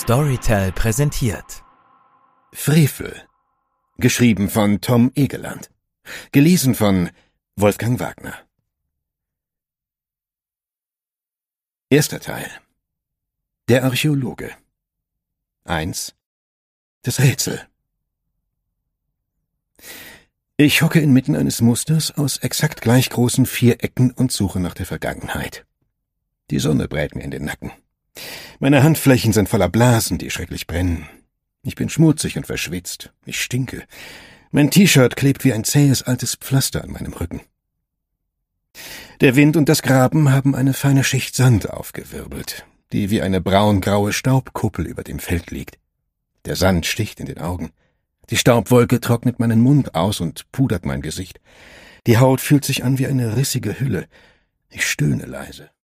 Storytel präsentiert Frevel, geschrieben von Tom Egeland, gelesen von Wolfgang Wagner. Erster Teil. Der Archäologe. 1. Das Rätsel. Ich hocke inmitten eines Musters aus exakt gleich großen Vierecken und suche nach der Vergangenheit. Die Sonne brät mir in den Nacken. Meine Handflächen sind voller Blasen, die schrecklich brennen. Ich bin schmutzig und verschwitzt. Ich stinke. Mein T-Shirt klebt wie ein zähes altes Pflaster an meinem Rücken. Der Wind und das Graben haben eine feine Schicht Sand aufgewirbelt, die wie eine braungraue Staubkuppel über dem Feld liegt. Der Sand sticht in den Augen. Die Staubwolke trocknet meinen Mund aus und pudert mein Gesicht. Die Haut fühlt sich an wie eine rissige Hülle. Ich stöhne leise.